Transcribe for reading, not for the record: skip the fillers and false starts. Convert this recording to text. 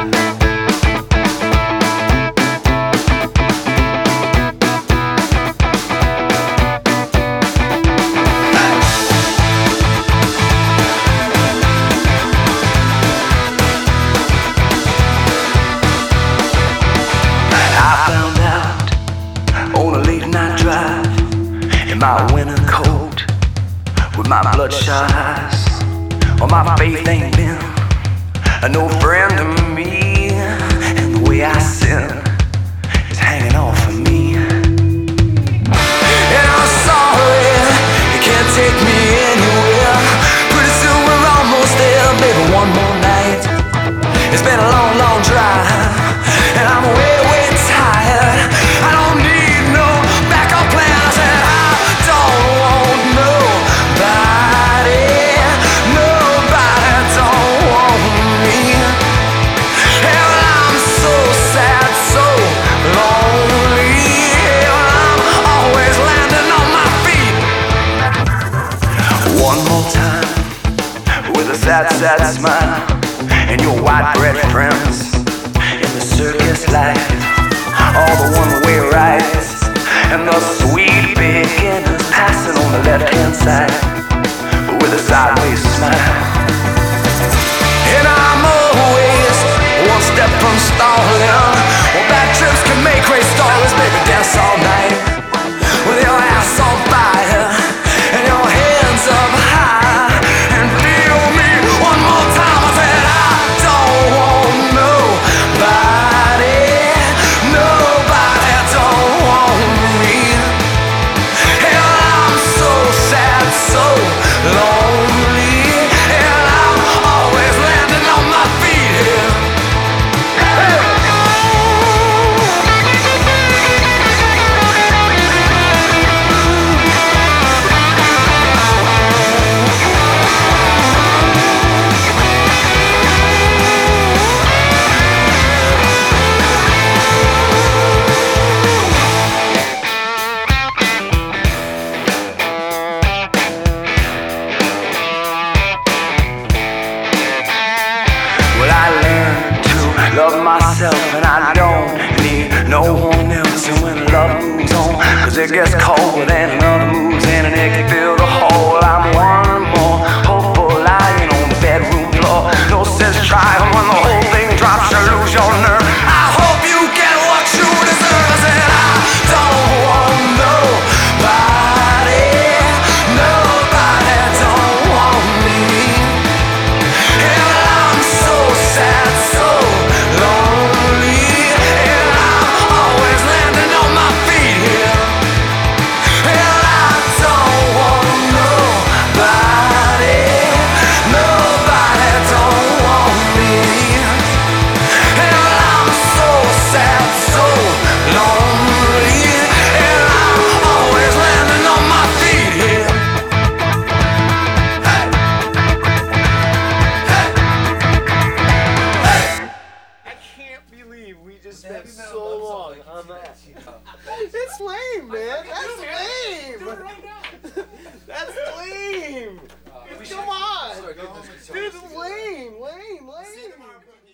In my winter coat, with my bloodshot eyes, well, my faith ain't been no friend to me, and the way I sin is hanging off of me. And I'm sorry, you can't take me anywhere. Pretty soon we're almost there, baby, one more night. It's been a long, long drive, and I'm way, way tired. I don't need no backup plan. I said I don't want nobody, nobody don't want me. And I'm so sad, so lonely. And I'm always landing on my feet. One more time, with a sad, sad smile, and your white bread friends in the circus life, all the one-way rides and the sweet beginners passing on the left-hand side with a sideways smile. And I'm always one step from stalling. Well, bad trips can make great stories, baby, dance all night with your ass on fire and your hands up high, and feel me one more time. I said I don't want nobody, nobody don't want me. And I'm so sad, so lonely, and I'm always landing on my feet here. Well, I learned to love myself, and I don't need no one else. And when love moves on, 'cause it gets cold and another moves in, and it can fill the hole. I'm one more hopeful lying on the bedroom floor. No sense trying when the whole thing drops, you lose your nerve. I hope you get what you deserve. I said I don't want nobody, nobody don't want me. And I'm so sad, so lonely, and I'm always landing on my feet here. And I don't want nobody, nobody don't want me. And I'm so sad, so lonely, and I'm always landing on my feet here. I can't believe we just spent so long on that. It's lame, man. That's lame. That's lame. Come on. Dude, lame.